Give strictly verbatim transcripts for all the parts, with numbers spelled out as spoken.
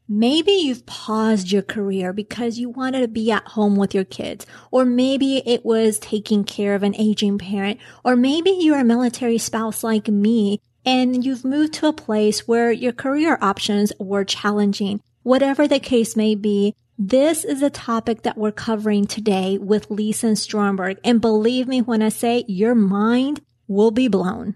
Maybe you've paused your career because you wanted to be at home with your kids, or maybe it was taking care of an aging parent, or maybe you're a military spouse like me and you've moved to a place where your career options were challenging. Whatever the case may be, this is a topic that we're covering today with Lisa Stromberg. And believe me when I say your mind will be blown.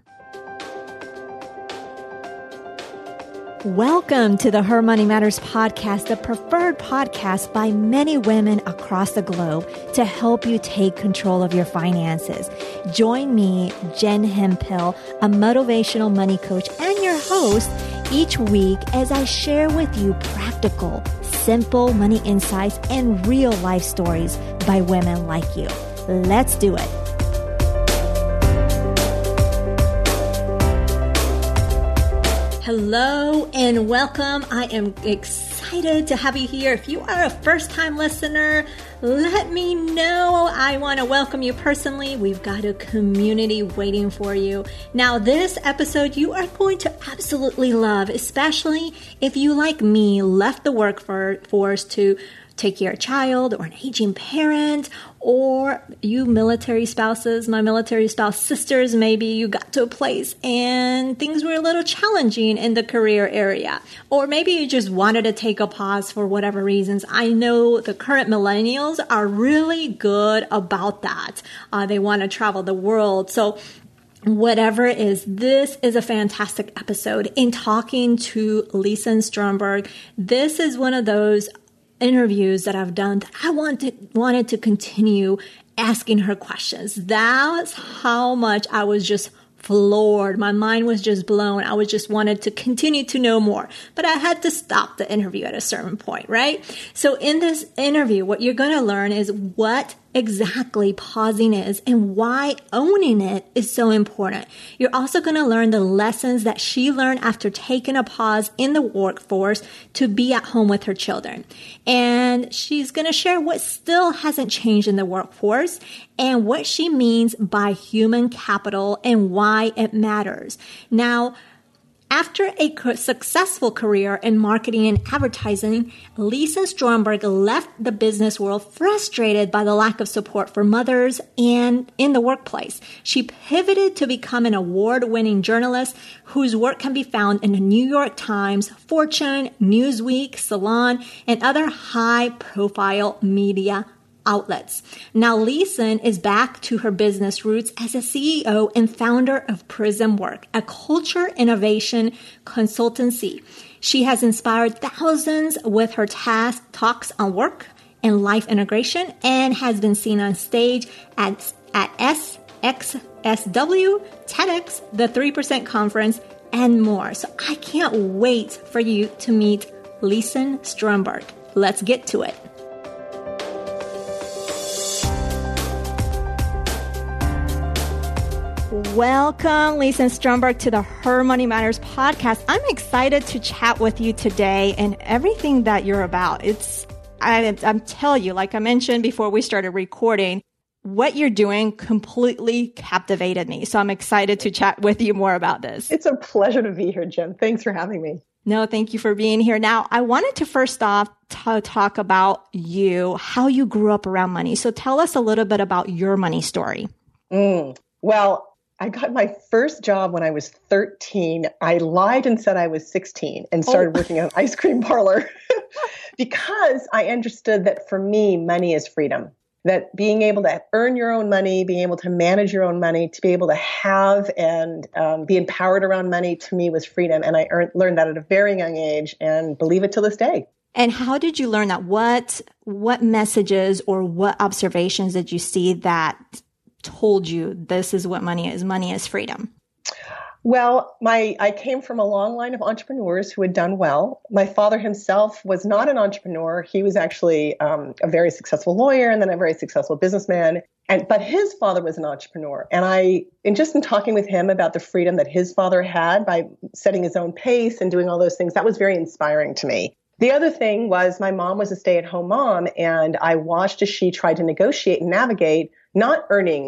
Welcome to the Her Money Matters podcast, the preferred podcast by many women across the globe to help you take control of your finances. Join me, Jen Hemphill, a motivational money coach and your host each week as I share with you practical, simple money insights and real life stories by women like you. Let's do it. Hello and welcome. I am excited to have you here. If you are a first-time listener, let me know. I want to welcome you personally. We've got a community waiting for you. Now, this episode you are going to absolutely love, especially if you, like me, left the workforce to take care of a child or an aging parent, or you military spouses, my military spouse sisters, maybe you got to a place and things were a little challenging in the career area. Or maybe you just wanted to take a pause for whatever reasons. I know the current millennials are really good about that. Uh, they want to travel the world. So whatever it is, this is a fantastic episode. In talking to Lisa Stromberg, this is one of those interviews that I've done that I wanted wanted to continue asking her questions. That's how much I was just floored. My mind was just blown. I was just wanted to continue to know more, but I had to stop the interview at a certain point, right? So in this interview, what you're going to learn is what exactly pausing is and why owning it is so important. You're also going to learn the lessons that she learned after taking a pause in the workforce to be at home with her children. And she's going to share what still hasn't changed in the workforce and what she means by human capital and why it matters. Now, after a successful career in marketing and advertising, Lisa Stromberg left the business world frustrated by the lack of support for mothers and in the workplace. She pivoted to become an award-winning journalist whose work can be found in the New York Times, Fortune, Newsweek, Salon, and other high-profile media outlets. Now, Lisa is back to her business roots as a C E O and founder of Prism Work, a culture innovation consultancy. She has inspired thousands with her task, talks on work and life integration and has been seen on stage at, at S X S W, TEDx, the three percent Conference, and more. So I can't wait for you to meet Lisa Stromberg. Let's get to it. Welcome, Lisa Stromberg, to the Her Money Matters podcast. I'm excited to chat with you today and everything that you're about. It's, I, I'm telling you, like I mentioned before we started recording, what you're doing completely captivated me. So I'm excited to chat with you more about this. It's a pleasure to be here, Jen. Thanks for having me. No, thank you for being here. Now, I wanted to first off t- talk about you, how you grew up around money. So tell us a little bit about your money story. Mm, well, I got my first job when I was thirteen. I lied and said I was sixteen and started oh. working at an ice cream parlor because I understood that for me, money is freedom. That being able to earn your own money, being able to manage your own money, to be able to have and um, be empowered around money, to me was freedom. And I earned, learned that at a very young age and believe it to this day. And how did you learn that? What what messages or what observations did you see that told you this is what money is? Money is freedom. Well, my I came from a long line of entrepreneurs who had done well. My father himself was not an entrepreneur. He was actually um, a very successful lawyer and then a very successful businessman. And but his father was an entrepreneur. And I, and just in talking with him about the freedom that his father had by setting his own pace and doing all those things, that was very inspiring to me. The other thing was my mom was a stay-at-home mom, and I watched as she tried to negotiate and navigate not earning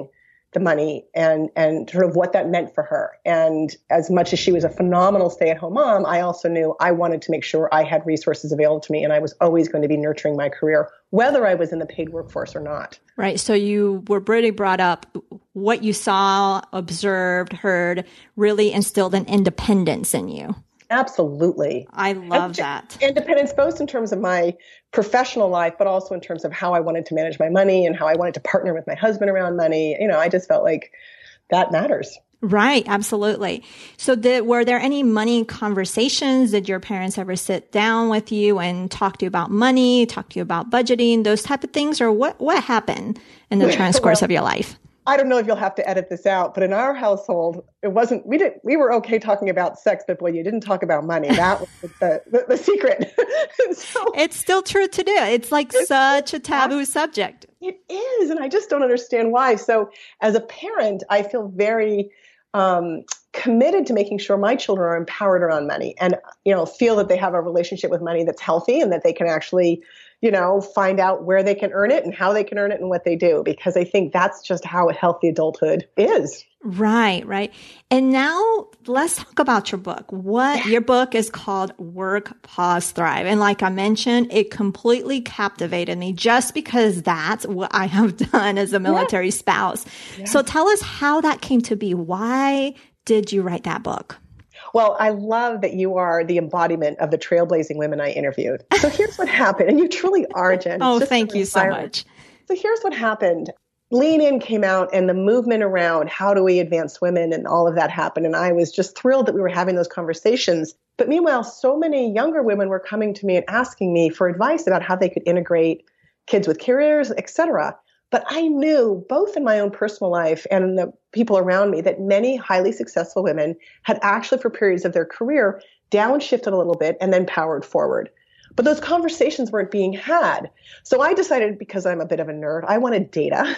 the money and, and sort of what that meant for her. And as much as she was a phenomenal stay-at-home mom, I also knew I wanted to make sure I had resources available to me, and I was always going to be nurturing my career, whether I was in the paid workforce or not. Right. So you were really brought up, what you saw, observed, heard, really instilled an independence in you. Absolutely. I love that. Independence, both in terms of my professional life, but also in terms of how I wanted to manage my money and how I wanted to partner with my husband around money. You know, I just felt like that matters. Right. Absolutely. So did, were there any money conversations? Did your parents ever sit down with you and talk to you about money, talk to you about budgeting, those type of things? Or what, what happened in the transcourse well, of your life? I don't know if you'll have to edit this out, but in our household, it wasn't, we didn't, we were okay talking about sex, but boy, you didn't talk about money. That was the, the, the secret. So, it's still true today. It's like it's, such a taboo subject. It is. And I just don't understand why. So as a parent, I feel very um, committed to making sure my children are empowered around money and, you know, feel that they have a relationship with money that's healthy and that they can actually, you know, find out where they can earn it and how they can earn it and what they do, because I think that's just how a healthy adulthood is. Right, right. And now let's talk about your book. What your book is called Work, Pause, Thrive. And like I mentioned, it completely captivated me just because that's what I have done as a military yeah. spouse. Yeah. So tell us how that came to be. Why did you write that book? Well, I love that you are the embodiment of the trailblazing women I interviewed. So here's what happened. And you truly are, Jen. Oh, thank you so much. So here's what happened. Lean In came out and the movement around how do we advance women and all of that happened. And I was just thrilled that we were having those conversations. But meanwhile, so many younger women were coming to me and asking me for advice about how they could integrate kids with careers, et cetera. But I knew both in my own personal life and in the people around me that many highly successful women had actually for periods of their career downshifted a little bit and then powered forward. But those conversations weren't being had. So I decided, because I'm a bit of a nerd, I wanted data.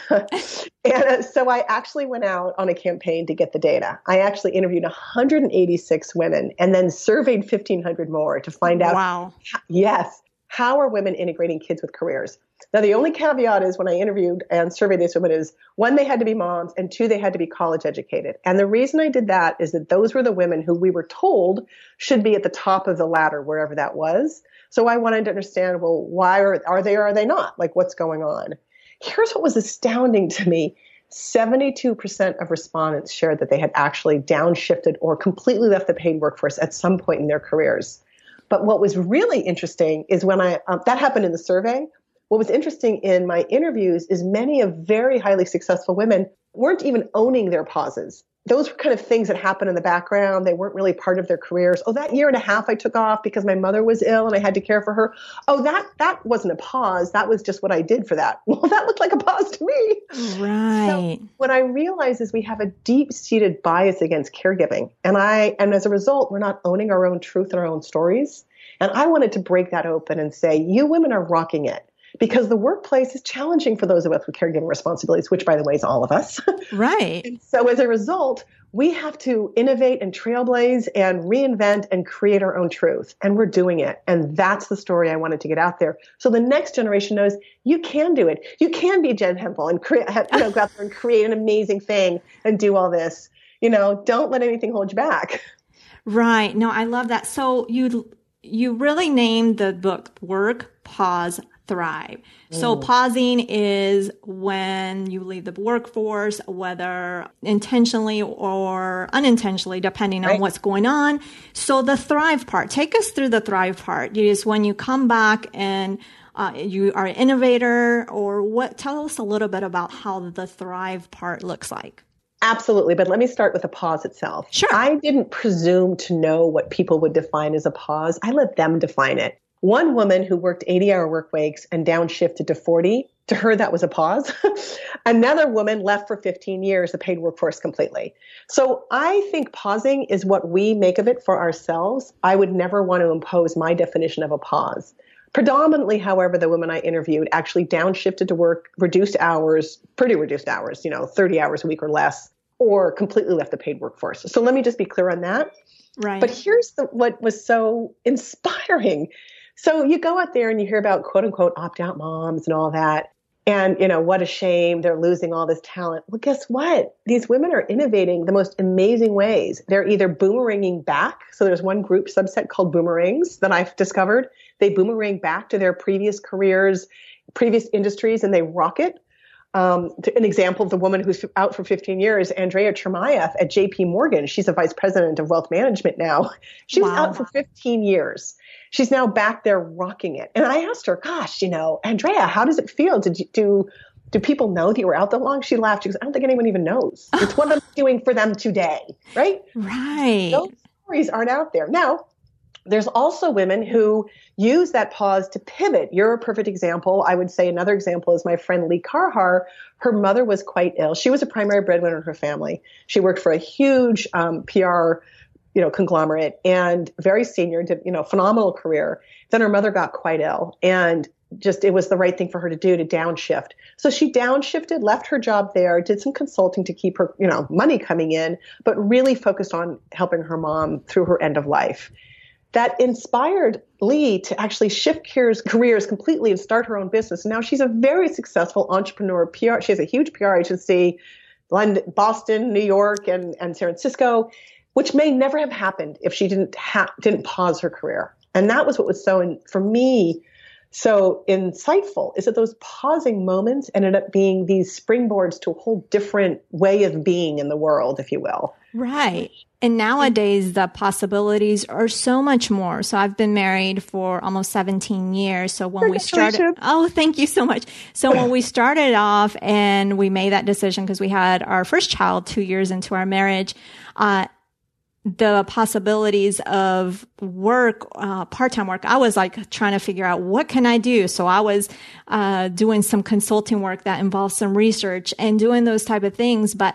And so I actually went out on a campaign to get the data. I actually interviewed one hundred eighty-six women and then surveyed fifteen hundred more to find out, wow. how, yes, how are women integrating kids with careers? Now, the only caveat is when I interviewed and surveyed these women is, one, they had to be moms, and two, they had to be college educated. And the reason I did that is that those were the women who we were told should be at the top of the ladder, wherever that was. So I wanted to understand, well, why are, are they or are they not? Like, what's going on? Here's what was astounding to me. seventy-two percent of respondents shared that they had actually downshifted or completely left the paid workforce at some point in their careers. But what was really interesting is when I, um, that happened in the survey. What was interesting in my interviews is many of very highly successful women weren't even owning their pauses. Those were kind of things that happened in the background. They weren't really part of their careers. Oh, that year and a half I took off because my mother was ill and I had to care for her. Oh, that that wasn't a pause. That was just what I did for that. Well, that looked like a pause to me. Right. So what I realize is we have a deep-seated bias against caregiving. And I and as a result, we're not owning our own truth and our own stories. And I wanted to break that open and say, you women are rocking it. Because the workplace is challenging for those of us with caregiving responsibilities, which, by the way, is all of us. Right. And so as a result, we have to innovate and trailblaze and reinvent and create our own truth. And we're doing it. And that's the story I wanted to get out there. So the next generation knows you can do it. You can be Jen Hempel and create, you know, go out there and create an amazing thing and do all this. You know, don't let anything hold you back. Right. No, I love that. So you you really named the book Work, Pause, Thrive. So mm. pausing is when you leave the workforce, whether intentionally or unintentionally, depending right. on what's going on. So the thrive part, take us through the thrive part. Is when you come back and uh, you are an innovator, or what? Tell us a little bit about how the thrive part looks like. Absolutely. But let me start with the pause itself. Sure. I didn't presume to know what people would define as a pause. I let them define it. One woman who worked eighty-hour work weeks and downshifted to forty, to her that was a pause. Another woman left for fifteen years, the paid workforce completely. So I think pausing is what we make of it for ourselves. I would never want to impose my definition of a pause. Predominantly, however, the women I interviewed actually downshifted to work reduced hours, pretty reduced hours, you know, thirty hours a week or less, or completely left the paid workforce. So let me just be clear on that. Right. But here's the, what was so inspiring. So you go out there and you hear about quote unquote opt-out moms and all that. And, you know, what a shame. They're losing all this talent. Well, guess what? These women are innovating the most amazing ways. They're either boomeranging back. So there's one group subset called boomerangs that I've discovered. They boomerang back to their previous careers, previous industries, and they rock it. Um, an example of the woman who's out for fifteen years, Andrea Chermayeff at J P Morgan. She's a vice president of wealth management now. She was Wow. out for fifteen years. She's now back there rocking it. And I asked her, gosh, you know, Andrea, how does it feel? Did you do, do people know that you were out that long? She laughed. She goes, I don't think anyone even knows. It's what I'm doing for them today. Right? Right. Those stories aren't out there. Now, there's also women who use that pause to pivot. You're a perfect example. I would say another example is my friend Lee Carhar. Her mother was quite ill. She was a primary breadwinner in her family. She worked for a huge um, P R you know, conglomerate and very senior, did, you know, phenomenal career. Then her mother got quite ill and just, it was the right thing for her to do to downshift. So she downshifted, left her job there, did some consulting to keep her, you know, money coming in, but really focused on helping her mom through her end of life. That inspired Lee to actually shift careers, careers completely and start her own business. And now she's a very successful entrepreneur. P R, she has a huge P R agency, London, Boston, New York, and, and San Francisco, which may never have happened if she didn't ha- didn't pause her career. And that was what was so, in, for me, so insightful, is that those pausing moments ended up being these springboards to a whole different way of being in the world, if you will. Right. And nowadays, the possibilities are so much more. So I've been married for almost seventeen years. So when we started, oh, thank you so much. So when we started off and we made that decision because we had our first child two years into our marriage, uh, the possibilities of work, uh, part-time work, I was like trying to figure out what can I do? So I was, uh, doing some consulting work that involved some research and doing those type of things. But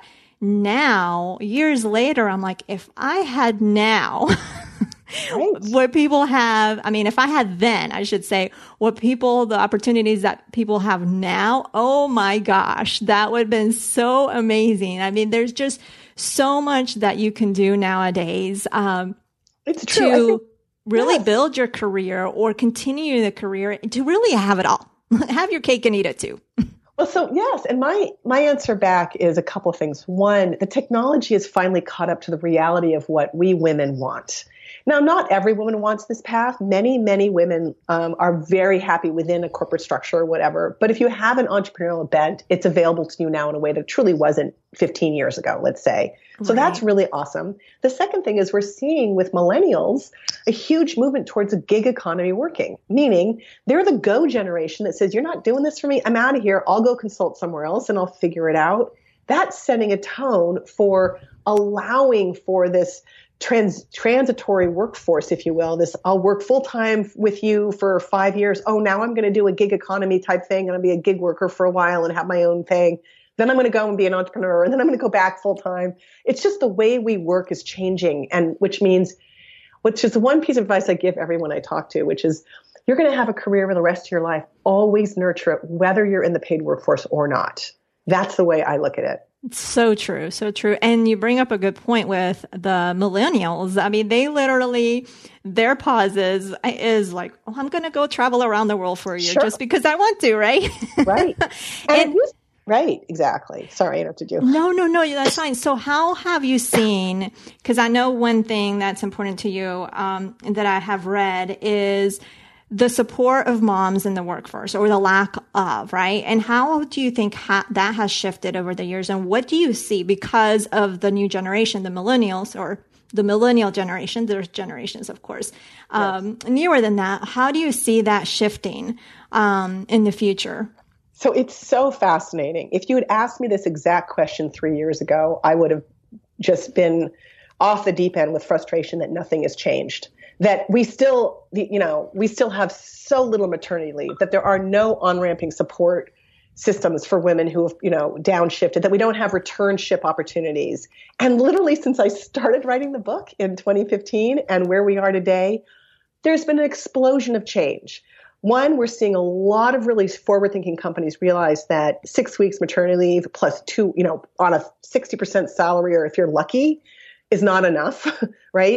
now, years later, I'm like, if I had now right. what people have, I mean, if I had then, I should say, what people, the opportunities that people have now, oh my gosh, that would have been so amazing. I mean, there's just so much that you can do nowadays um, it's true. to think, really yes. build your career or continue the career, to really have it all. Have your cake and eat it too. Well, so yes, and my my answer back is a couple of things. One, the technology has finally caught up to the reality of what we women want. Now, not every woman wants this path. Many, many women um, are very happy within a corporate structure or whatever. But if you have an entrepreneurial bent, it's available to you now in a way that truly wasn't fifteen years ago, let's say. So right. That's really awesome. The second thing is we're seeing with millennials a huge movement towards a gig economy working, meaning they're the go generation that says, you're not doing this for me. I'm out of here. I'll go consult somewhere else and I'll figure it out. That's setting a tone for allowing for this trans transitory workforce, if you will. This, I'll work full time with you for five years. Oh, now I'm going to do a gig economy type thing and I'll be a gig worker for a while and have my own thing. Then I'm going to go and be an entrepreneur, and then I'm going to go back full time. It's just the way we work is changing, and which means, which is one piece of advice I give everyone I talk to, which is you're going to have a career for the rest of your life. Always nurture it, whether you're in the paid workforce or not. That's the way I look at it. So true. So true. And you bring up a good point with the millennials. I mean, they literally, their pauses is like, oh, I'm going to go travel around the world for a year sure. just because I want to, right? Right. And, and right. Exactly. Sorry, I interrupted you. No, no, no. That's fine. So how have you seen, because I know one thing that's important to you um, that I have read is the support of moms in the workforce, or the lack of, right? And how do you think ha- that has shifted over the years? And what do you see because of the new generation, the millennials, or the millennial generation? There's generations, of course, um, yes. newer than that. How do you see that shifting um, in the future? So it's so fascinating. If you had asked me this exact question three years ago, I would have just been off the deep end with frustration that nothing has changed. That we still, you know, we still have so little maternity leave, that there are no on-ramping support systems for women who have, you know, downshifted, that we don't have return ship opportunities. And literally since I started writing the book in twenty fifteen and where we are today, there's been an explosion of change. One, we're seeing a lot of really forward-thinking companies realize that six weeks maternity leave plus two, you know, on a sixty percent salary, or if you're lucky, is not enough, right?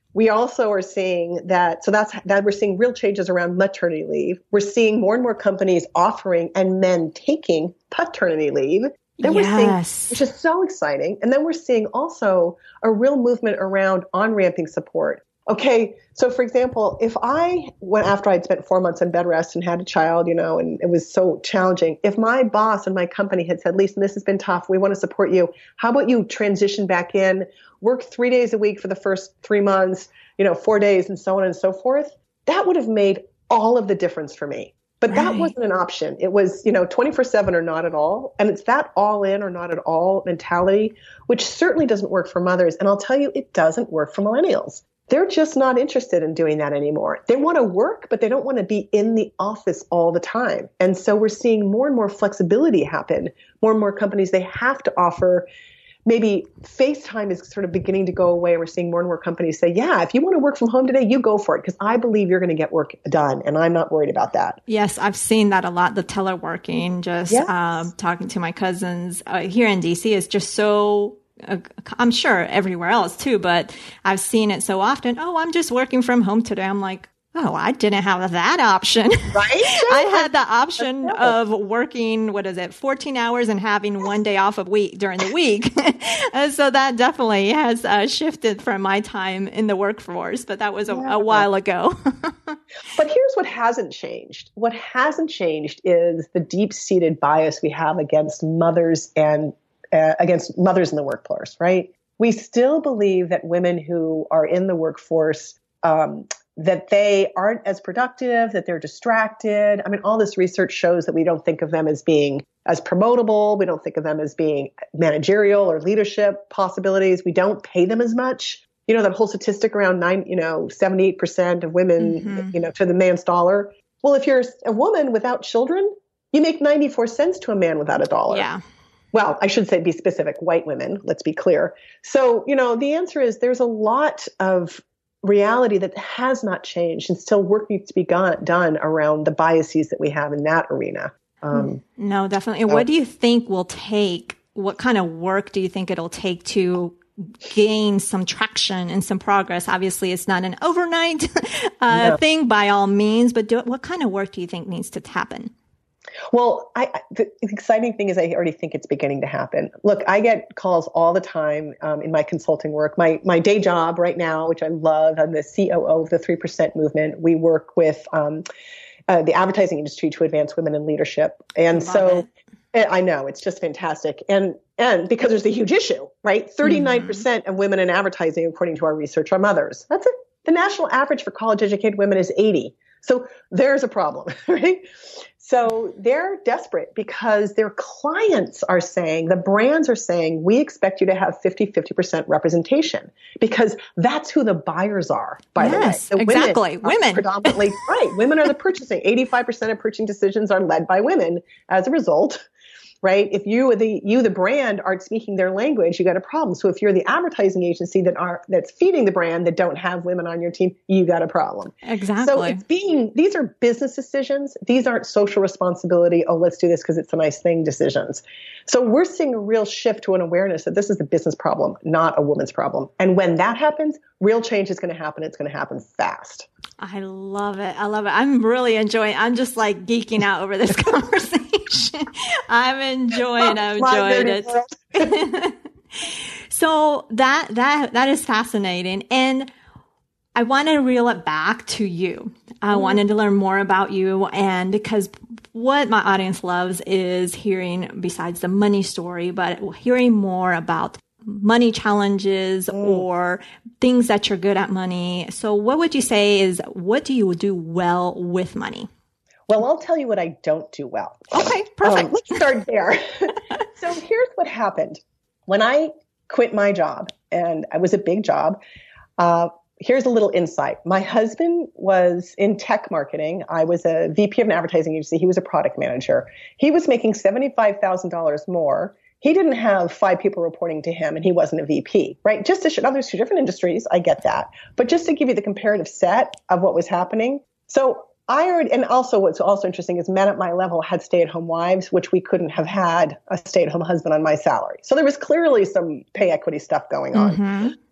We also are seeing that, so that's that we're seeing real changes around maternity leave. We're seeing more and more companies offering and men taking paternity leave. Then yes. we're seeing, which is so exciting. And then we're seeing also a real movement around on-ramping support. Okay, so for example, if I went after I'd spent four months on bed rest and had a child, you know, and it was so challenging, if my boss and my company had said, Lisa, this has been tough, we want to support you. How about you transition back in, work three days a week for the first three months, you know, four days and so on and so forth? That would have made all of the difference for me. But that right. wasn't an option. It was, you know, twenty-four seven or not at all. And it's that all in or not at all mentality, which certainly doesn't work for mothers. And I'll tell you, it doesn't work for millennials. They're just not interested in doing that anymore. They want to work, but they don't want to be in the office all the time. And so we're seeing more and more flexibility happen. More and more companies, they have to offer, maybe FaceTime is sort of beginning to go away. We're seeing more and more companies say, yeah, if you want to work from home today, you go for it, because I believe you're going to get work done. And I'm not worried about that. Yes, I've seen that a lot. The teleworking, just yes. um, talking to my cousins uh, here in D C is just so Uh, I'm sure everywhere else too, but I've seen it so often. Oh, I'm just working from home today. I'm like, oh, I didn't have that option. Right? I had the option of working, what is it, fourteen hours and having one day off a week during the week. And so that definitely has uh, shifted from my time in the workforce, but that was a, yeah. a while ago. But here's what hasn't changed. What hasn't changed is the deep-seated bias we have against mothers and Uh, against mothers in the workforce, right? We still believe that women who are in the workforce, um, that they aren't as productive, that they're distracted. I mean, all this research shows that we don't think of them as being as promotable. We don't think of them as being managerial or leadership possibilities. We don't pay them as much. You know, that whole statistic around nine, you know, seventy-eight percent of women, mm-hmm. you know, to the man's dollar. Well, if you're a woman without children, you make ninety-four cents to a man without a dollar. Yeah. Well, I should say be specific, white women, let's be clear. So, you know, the answer is there's a lot of reality that has not changed, and still work needs to be gone, done around the biases that we have in that arena. Um, no, definitely. And so, what do you think will take, what kind of work do you think it'll take to gain some traction and some progress? Obviously, it's not an overnight uh, no. thing by all means, but do, what kind of work do you think needs to happen? Well, I, the exciting thing is I already think it's beginning to happen. Look, I get calls all the time um, in my consulting work. My my day job right now, which I love, I'm the C O O of the three percent movement. We work with um, uh, the advertising industry to advance women in leadership. And love so it. I know, it's just fantastic. And and because there's a huge issue, right? thirty-nine percent mm-hmm. of women in advertising, according to our research, are mothers. That's it. The national average for college-educated women is eighty. So there's a problem, right? So they're desperate because their clients are saying, the brands are saying, we expect you to have fifty, fifty percent representation, because that's who the buyers are, by yes, the way. The exactly. Women. Women. Predominantly, right. Women are the purchasing. eighty-five percent of purchasing decisions are led by women as a result. Right? If you, the you, the brand, aren't speaking their language, you got a problem. So if you're the advertising agency that are that's feeding the brand that don't have women on your team, you got a problem. Exactly. So it's being these are business decisions. These aren't social responsibility. Oh, let's do this because it's a nice thing decisions. So we're seeing a real shift to an awareness that this is a business problem, not a woman's problem. And when that happens, real change is going to happen. It's going to happen fast. I love it. I love it. I'm really enjoying. I'm just like geeking out over this conversation. I'm enjoying. I'm enjoying it. So that that that is fascinating, and I want to reel it back to you. I mm-hmm. wanted to learn more about you, and because what my audience loves is hearing, besides the money story, but hearing more about money challenges mm. or things that you're good at money. So what would you say is, what do you do well with money? Well, I'll tell you what I don't do well. Okay, perfect. Um, let's start there. So here's what happened. When I quit my job, and it was a big job, uh, here's a little insight. My husband was in tech marketing. I was a V P of an advertising agency. He was a product manager. He was making seventy-five thousand dollars more. He didn't have five people reporting to him, and he wasn't a V P, right? Just to show, now there's two different industries. I get that. But just to give you the comparative set of what was happening. So I already, and also what's also interesting is men at my level had stay-at-home wives, which we couldn't have had a stay-at-home husband on my salary. So there was clearly some pay equity stuff going on. Mm-hmm.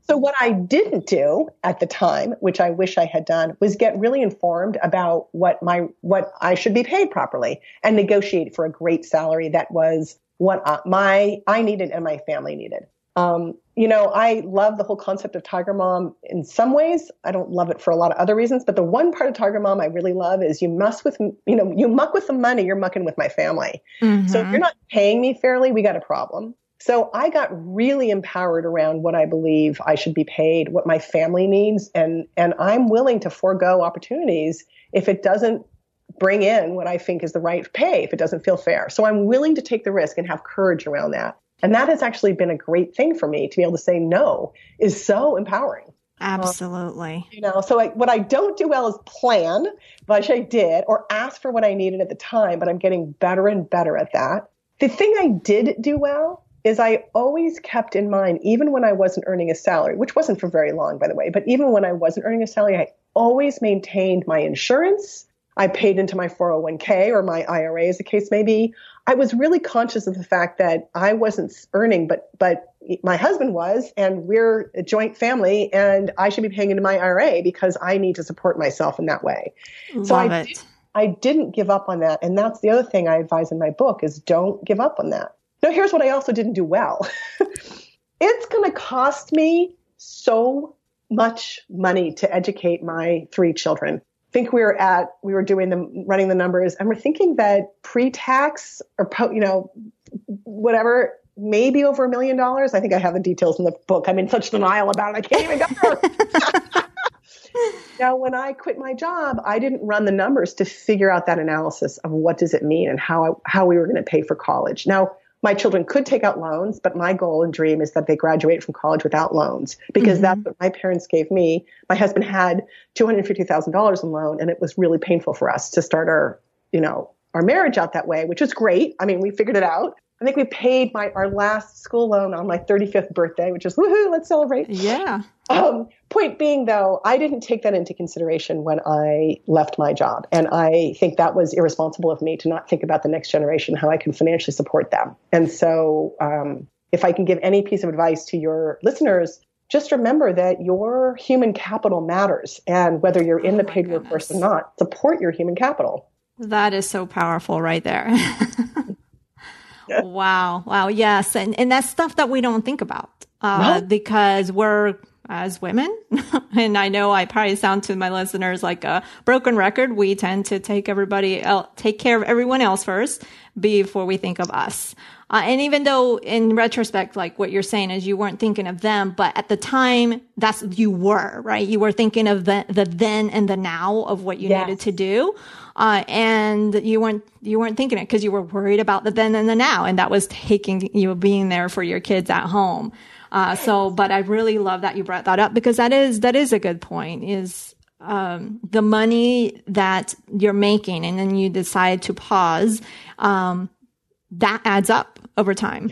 So what I didn't do at the time, which I wish I had done, was get really informed about what my what I should be paid properly and negotiate for a great salary that was what I, my I needed and my family needed. Um, you know, I love the whole concept of Tiger Mom in some ways. I don't love it for a lot of other reasons, but the one part of Tiger Mom I really love is you mess with, you know, you muck with the money, you're mucking with my family. Mm-hmm. So if you're not paying me fairly, we got a problem. So I got really empowered around what I believe I should be paid, what my family needs, and and I'm willing to forego opportunities if it doesn't bring in what I think is the right pay, if it doesn't feel fair. So I'm willing to take the risk and have courage around that. And that has actually been a great thing for me to be able to say no is so empowering. Absolutely. Um, you know, so I, what I don't do well is plan, which I did, or ask for what I needed at the time, but I'm getting better and better at that. The thing I did do well is I always kept in mind, even when I wasn't earning a salary, which wasn't for very long, by the way, but even when I wasn't earning a salary, I always maintained my insurance. I paid into my four oh one k or my I R A, as the case may be. I was really conscious of the fact that I wasn't earning, but but my husband was, and we're a joint family, and I should be paying into my I R A because I need to support myself in that way. Love so I, it. Did, I didn't give up on that. And that's the other thing I advise in my book is don't give up on that. Now, here's what I also didn't do well. It's going to cost me so much money to educate my three children. I think we were at, we were doing the, running the numbers, and we're thinking that pre-tax or, you know, whatever, maybe over a million dollars. I think I have the details in the book. I'm in such denial about it. I can't even go there. Now, when I quit my job, I didn't run the numbers to figure out that analysis of what does it mean and how, I, how we were going to pay for college. Now, my children could take out loans, but my goal and dream is that they graduate from college without loans, because mm-hmm. that's what my parents gave me. My husband had two hundred fifty thousand dollars in loan, and it was really painful for us to start our, you know, our marriage out that way, which was great. I mean, we figured it out. I think we paid my our last school loan on my thirty-fifth birthday, which is woohoo, let's celebrate. Yeah. Um, point being, though, I didn't take that into consideration when I left my job. And I think that was irresponsible of me to not think about the next generation, how I can financially support them. And so um, if I can give any piece of advice to your listeners, just remember that your human capital matters. And whether you're in oh the paid workforce or not, support your human capital. That is so powerful right there. Wow. Wow. Yes. And, and that's stuff that we don't think about uh, no. because we're, as women, and I know I probably sound to my listeners like a broken record. We tend to take everybody else, take care of everyone else first before we think of us. Uh, and even though in retrospect, like what you're saying is you weren't thinking of them, but at the time that's, you were, right? You were thinking of the, the then and the now of what you yes. needed to do. Uh, and you weren't, you weren't thinking it because you were worried about the then and the now. And that was taking you being there for your kids at home. Uh, so, but I really love that you brought that up, because that is, that is a good point, is, um, the money that you're making and then you decide to pause, um, that adds up over time.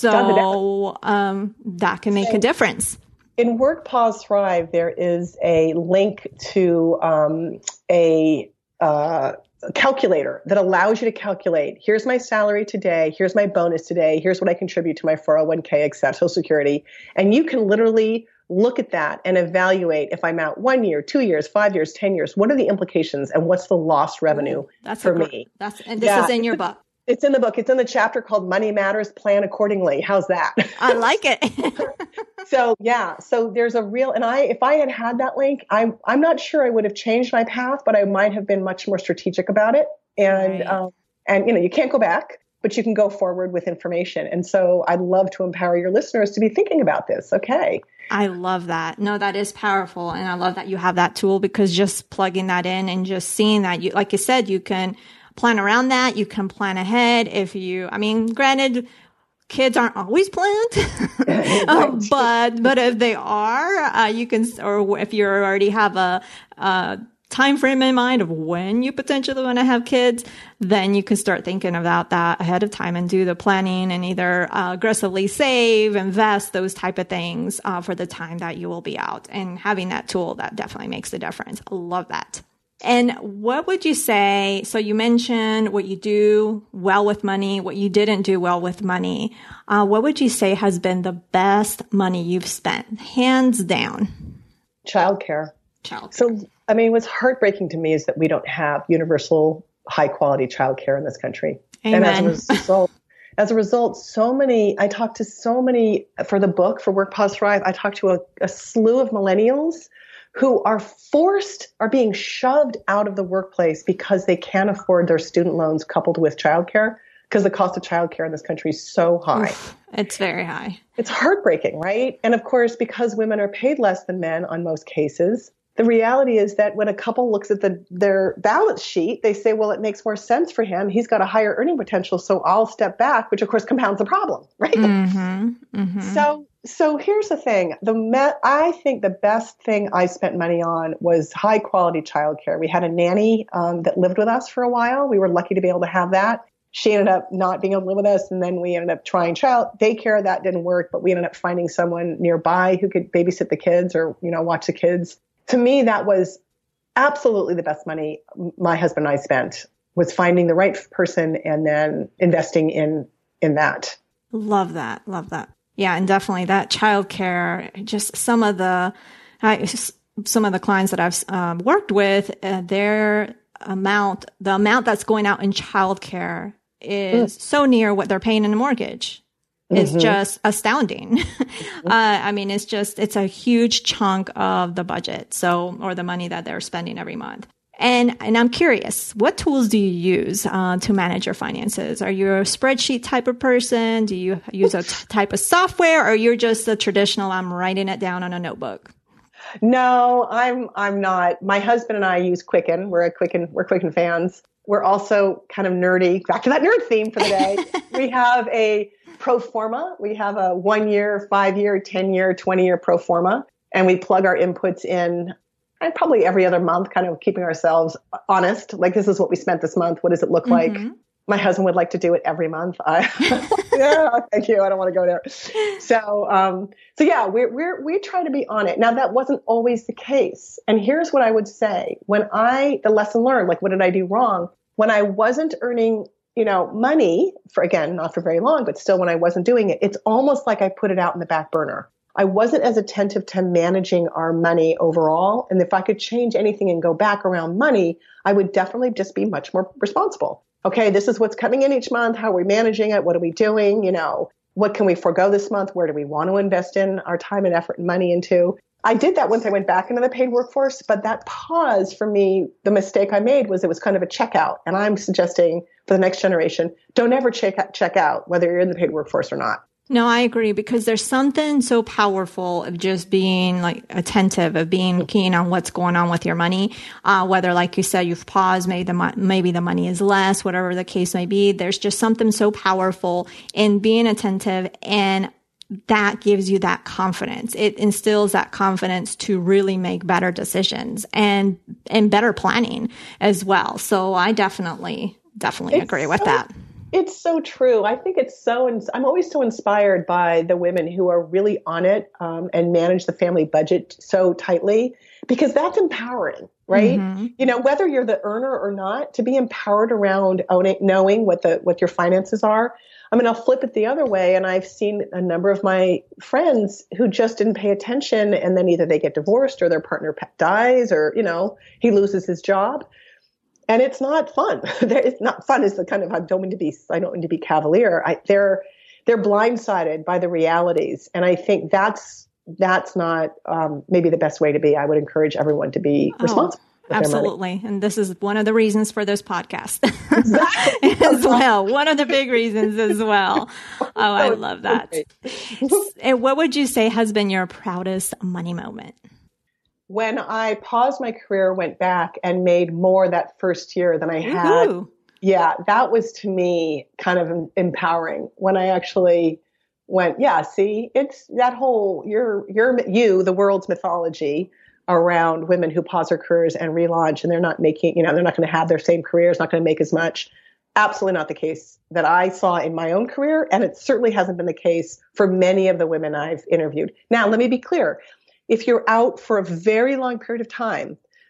So, um, that can make a difference. In Work, Pause, Thrive, there is a link to, um, a, uh, calculator that allows you to calculate, here's my salary today, here's my bonus today, here's what I contribute to my four oh one k, et cetera, Social Security. And you can literally look at that and evaluate, if I'm out one year, two years, five years, ten years, what are the implications and what's the lost revenue Ooh, that's for a, me? That's, and this yeah. is in your book. It's in the book. It's in the chapter called Money Matters, Plan Accordingly. How's that? I like it. So yeah, so there's a real, and I, if I had had that link, I'm, I'm not sure I would have changed my path, but I might have been much more strategic about it. And, right. um, and you know, you can't go back, but you can go forward with information. And so I'd love to empower your listeners to be thinking about this. Okay. I love that. No, that is powerful. And I love that you have that tool, because just plugging that in and just seeing that, you, like you said, you can plan around that. You can plan ahead. If you, I mean, granted, kids aren't always planned, um, but, but if they are, uh, you can, or if you already have a, a time frame in mind of when you potentially want to have kids, then you can start thinking about that ahead of time and do the planning and either uh, aggressively save, invest, those type of things uh, for the time that you will be out. And having that tool, that definitely makes a difference. I love that. And what would you say? So you mentioned what you do well with money, what you didn't do well with money. Uh, what would you say has been the best money you've spent, hands down? Childcare. Childcare. So, I mean, what's heartbreaking to me is that we don't have universal, high quality childcare in this country. Amen. And as a result, as a result, so many, I talked to so many, for the book, for Work, Pause, Thrive, I talked to a, a slew of millennials who are forced, are being shoved out of the workplace because they can't afford their student loans coupled with childcare, because the cost of childcare in this country is so high. Oof, it's very high. It's heartbreaking, right? And of course, because women are paid less than men on most cases, the reality is that when a couple looks at the, their balance sheet, they say, well, it makes more sense for him. He's got a higher earning potential, so I'll step back, which of course compounds the problem, right? Mm-hmm, mm-hmm. So, so here's the thing. The me- I think the best thing I spent money on was high quality childcare. We had a nanny um, that lived with us for a while. We were lucky to be able to have that. She ended up not being able to live with us, and then we ended up trying child daycare. That didn't work, but we ended up finding someone nearby who could babysit the kids or, you know, watch the kids. To me, that was absolutely the best money my husband and I spent, was finding the right person and then investing in in that. Love that. Love that. Yeah, and definitely that childcare. Just some of the I, some of the clients that I've um, worked with, uh, their amount, the amount that's going out in childcare is mm. so near what they're paying in a mortgage. It's mm-hmm. just astounding. uh, I mean, it's just, it's a huge chunk of the budget. So, or the money that they're spending every month. And, and I'm curious, what tools do you use uh, to manage your finances? Are you a spreadsheet type of person? Do you use a t- type of software, or you're just a traditional, I'm writing it down on a notebook? No, I'm, I'm not. My husband and I use Quicken. We're a Quicken, we're Quicken fans. We're also kind of nerdy. Back to that nerd theme for the day. We have a pro forma. We have a one year, five year, ten year, twenty year pro forma, and we plug our inputs in and probably every other month, kind of keeping ourselves honest. Like, this is what we spent this month. What does it look mm-hmm. like? My husband would like to do it every month. I, yeah, thank you. I don't want to go there. So, um, so yeah, we we we try to be on it. Now, that wasn't always the case. And here's what I would say: when I, the lesson learned, like, what did I do wrong? When I wasn't earning, you know, money for, again, not for very long, but still when I wasn't doing it, it's almost like I put it out in the back burner. I wasn't as attentive to managing our money overall. And if I could change anything and go back around money, I would definitely just be much more responsible. Okay, this is what's coming in each month. How are we managing it? What are we doing? You know, what can we forego this month? Where do we want to invest in our time and effort and money into? I did that once I went back into the paid workforce, but that pause for me, the mistake I made was it was kind of a checkout. And I'm suggesting for the next generation, don't ever check out, check out whether you're in the paid workforce or not. No, I agree, because there's something so powerful of just being like attentive, of being keen on what's going on with your money. Uh, whether, like you said, you've paused, maybe the, mo- maybe the money is less, whatever the case may be. There's just something so powerful in being attentive, and that gives you that confidence. It instills that confidence to really make better decisions and, and better planning as well. So I definitely, definitely it's agree with so, that. It's so true. I think it's so, ins- I'm always so inspired by the women who are really on it um, and manage the family budget so tightly, because that's empowering, right? Mm-hmm. You know, whether you're the earner or not, to be empowered around owning, knowing what the, what your finances are. I mean, I'll flip it the other way. And I've seen a number of my friends who just didn't pay attention, and then either they get divorced or their partner dies, or, you know, he loses his job. And it's not fun. It's not fun is the kind of, I don't mean to be, I don't mean to be cavalier. I, they're, they're blindsided by the realities. And I think that's, that's not um, maybe the best way to be. I would encourage everyone to be responsible. Oh. Absolutely. And this is one of the reasons for this podcast exactly. as well. One of the big reasons as well. Oh, I love that. And what would you say has been your proudest money moment? When I paused my career, went back and made more that first year than I had. Woo-hoo. Yeah, that was to me kind of empowering when I actually went, yeah, see, it's that whole, you're, you're, you, the world's mythology around women who pause their careers and relaunch, and they're not making, you know, they're not going to have their same careers, not going to make as much. Absolutely not the case that I saw in my own career. And it certainly hasn't been the case for many of the women I've interviewed. Now, let me be clear. If you're out for a very long period of time,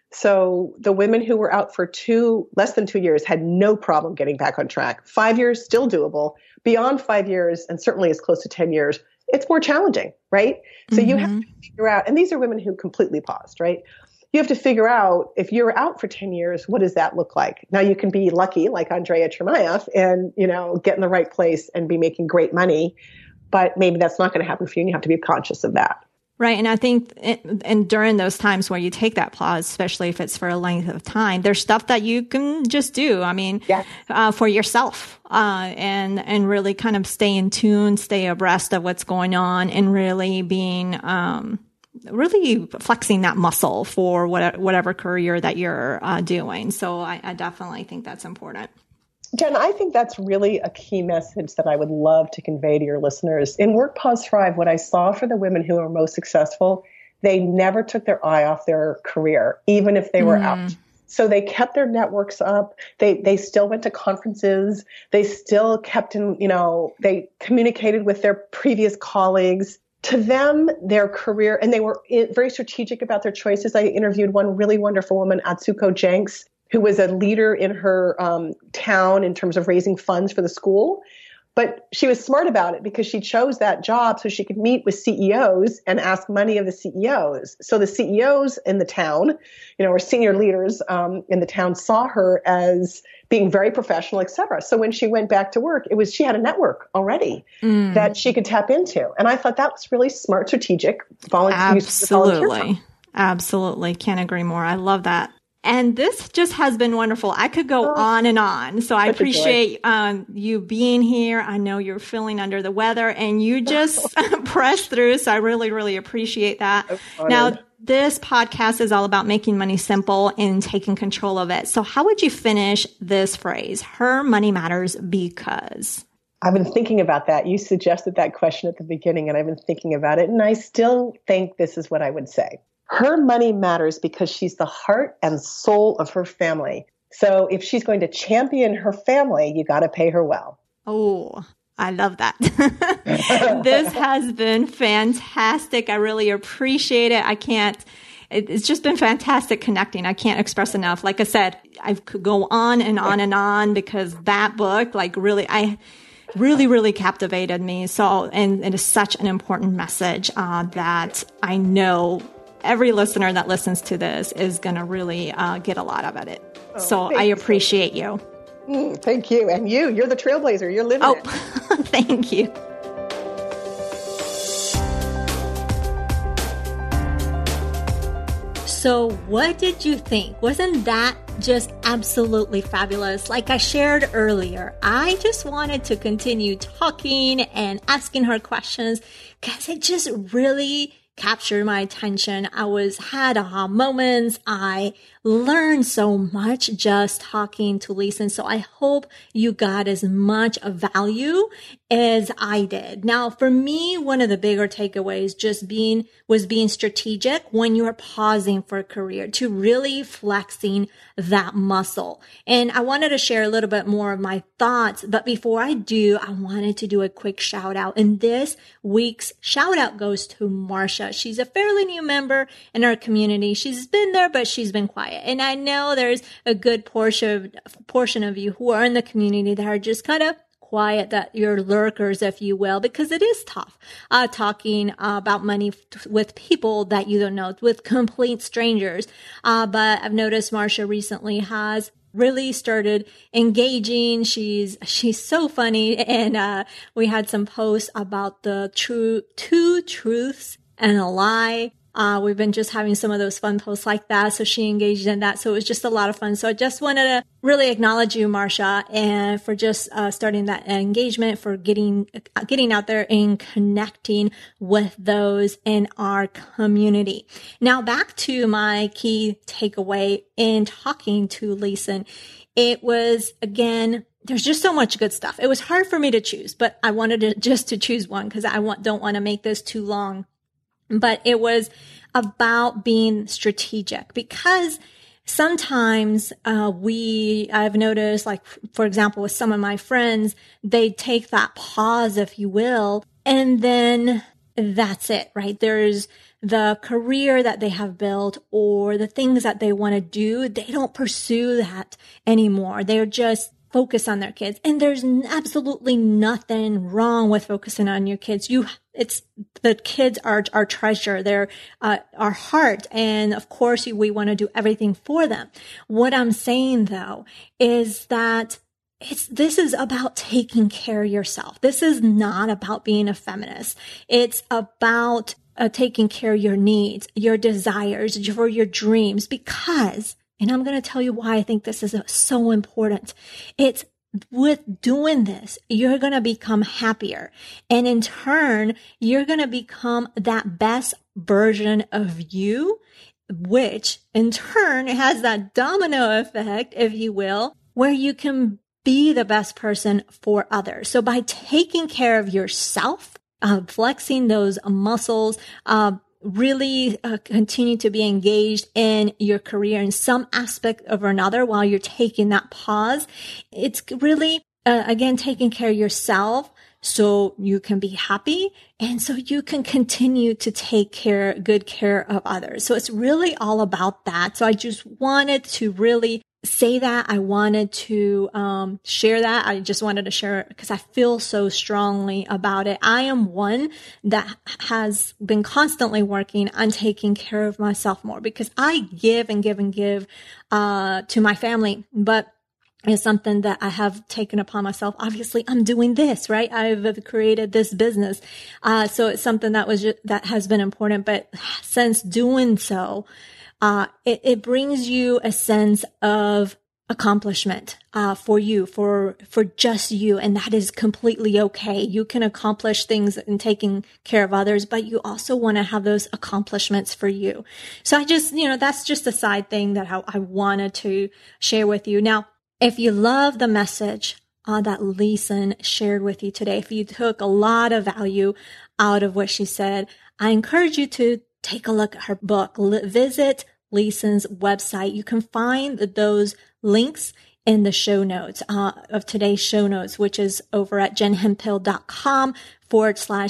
So the women who were out for two, less than two years had no problem getting back on track. Five years, still doable. Beyond five years, and certainly as close to ten years, it's more challenging, right? So mm-hmm. you have to figure out, and these are women who completely paused, right? You have to figure out, if you're out for ten years, what does that look like? Now you can be lucky, like Andrea Chermayeff, and, you know, get in the right place and be making great money, but maybe that's not going to happen for you, and you have to be conscious of that. Right. And I think, it, and during those times where you take that pause, especially if it's for a length of time, there's stuff that you can just do. I mean, yeah. uh, for yourself, uh, and, and really kind of stay in tune, stay abreast of what's going on, and really being, um, really flexing that muscle for what, whatever career that you're uh, doing. So I, I definitely think that's important. Jen, I think that's really a key message that I would love to convey to your listeners. In Work, Pause, Thrive, what I saw for the women who are most successful, they never took their eye off their career, even if they were mm. out. So they kept their networks up. They they still went to conferences. They still kept in, you know, they communicated with their previous colleagues. To them, their career, and they were very strategic about their choices. I interviewed one really wonderful woman, Atsuko Jenks, who was a leader in her um, town in terms of raising funds for the school. But she was smart about it because she chose that job so she could meet with C E Os and ask money of the C E Os. So the C E Os in the town, you know, or senior leaders um, in the town saw her as being very professional, et cetera. So when she went back to work, it was, she had a network already mm. that she could tap into. And I thought that was really smart, strategic, volunteer. Absolutely. Absolutely. Can't agree more. I love that. And this just has been wonderful. I could go oh, on and on. So I appreciate um, you being here. I know you're feeling under the weather and you just pressed through. So I really, really appreciate that. Now, this podcast is all about making money simple and taking control of it. So how would you finish this phrase? Her money matters because. I've been thinking about that. You suggested that question at the beginning and I've been thinking about it. And I still think this is what I would say. Her money matters because she's the heart and soul of her family. So if she's going to champion her family, you got to pay her well. Oh, I love that. This has been fantastic. I really appreciate it. I can't, it's just been fantastic connecting. I can't express enough. Like I said, I could go on and on and on because that book, like really, I really, really captivated me. So, and it is such an important message uh, that I know every listener that listens to this is going to really uh, get a lot out of it. Oh, so I appreciate you. Mm, thank you. And you, you're the trailblazer. You're living oh, it. Thank you. So what did you think? Wasn't that just absolutely fabulous? Like I shared earlier, I just wanted to continue talking and asking her questions because it just really captured my attention. I was had aha moments. I learned so much just talking to Lisa. And so I hope you got as much value as I did. Now, for me, one of the bigger takeaways just being was being strategic when you're pausing for a career to really flexing that muscle. And I wanted to share a little bit more of my thoughts. But before I do, I wanted to do a quick shout out. And this week's shout out goes to Marsha. She's a fairly new member in our community. She's been there, but she's been quiet. And I know there's a good portion, portion of you who are in the community that are just kind of quiet, that you're lurkers, if you will, because it is tough uh, talking uh, about money f- with people that you don't know, with complete strangers. Uh, but I've noticed Marsha recently has really started engaging. She's she's so funny, and uh, we had some posts about the true two truths and a lie. Uh, we've been just having some of those fun posts like that. So she engaged in that. So it was just a lot of fun. So I just wanted to really acknowledge you, Marsha, and for just uh, starting that engagement, for getting uh, getting out there and connecting with those in our community. Now back to my key takeaway in talking to Lisa. It was, again, there's just so much good stuff. It was hard for me to choose, but I wanted to just to choose one because I want, don't want to make this too long. But it was about being strategic because sometimes uh, we, I've noticed, like, for example, with some of my friends, they take that pause, if you will, and then that's it, right? There's the career that they have built or the things that they want to do, they don't pursue that anymore. They're just focused on their kids. And there's absolutely nothing wrong with focusing on your kids. You, it's, the kids are our treasure. They're uh, our heart. And of course, we want to do everything for them. What I'm saying though, is that It's, this is about taking care of yourself. This is not about being a feminist. It's about uh, taking care of your needs, your desires, for your dreams, because, and I'm going to tell you why I think this is so important. It's with doing this, you're going to become happier. And in turn, you're going to become that best version of you, which in turn has that domino effect, if you will, where you can be the best person for others. So by taking care of yourself, uh, flexing those muscles, uh, really uh, continue to be engaged in your career in some aspect of another while you're taking that pause. It's really, uh, again, taking care of yourself so you can be happy and so you can continue to take care, good care of others. So it's really all about that. So I just wanted to really say that. I wanted to um, share that. I just wanted to share it because I feel so strongly about it. I am one that has been constantly working on taking care of myself more because I give and give and give uh, to my family, but it's something that I have taken upon myself. Obviously, I'm doing this, right? I've created this business. Uh, so it's something that was, just, that has been important, but since doing so, Uh, it, it brings you a sense of accomplishment, uh, for you, for, for just you. And that is completely okay. You can accomplish things in taking care of others, but you also want to have those accomplishments for you. So I just, you know, that's just a side thing that I, I wanted to share with you. Now, if you love the message uh, that Leeson shared with you today, if you took a lot of value out of what she said, I encourage you to take a look at her book. Visit Leeson's website. You can find those links in the show notes uh, of today's show notes, which is over at jenhemphill.com forward slash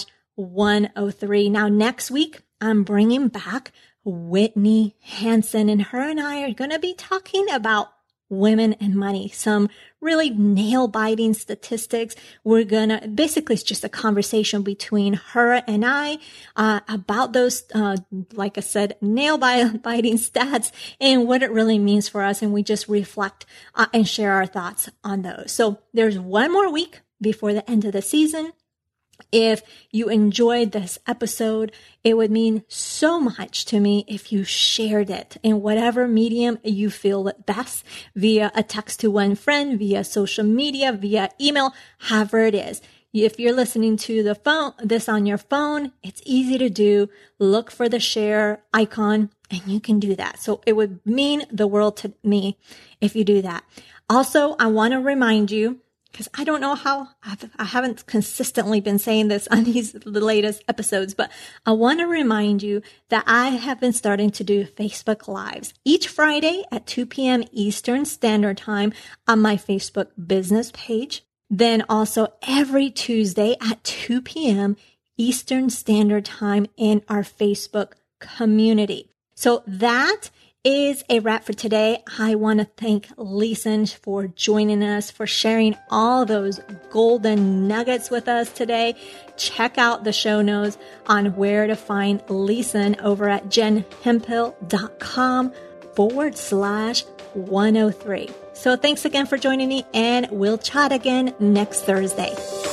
103. Now, next week, I'm bringing back Whitney Hansen, and her and I are going to be talking about women and money, some really nail-biting statistics. We're gonna, basically it's just a conversation between her and I uh, about those, uh, like I said, nail-biting stats and what it really means for us. And we just reflect uh, and share our thoughts on those. So there's one more week before the end of the season. If you enjoyed this episode, it would mean so much to me if you shared it in whatever medium you feel it best, via a text to one friend, via social media, via email, however it is. If you're listening to the phone, this on your phone, it's easy to do. Look for the share icon and you can do that. So it would mean the world to me if you do that. Also, I want to remind you, because I don't know how, I've, I haven't consistently been saying this on these the latest episodes, but I want to remind you that I have been starting to do Facebook Lives each Friday at two p.m. Eastern Standard Time on my Facebook business page. Then also every Tuesday at two p.m. Eastern Standard Time in our Facebook community. So that is a wrap for today. I want to thank Leeson for joining us, for sharing all those golden nuggets with us today. Check out the show notes on where to find Leeson over at jenhemphill.com forward slash 103. So thanks again for joining me, and we'll chat again next Thursday.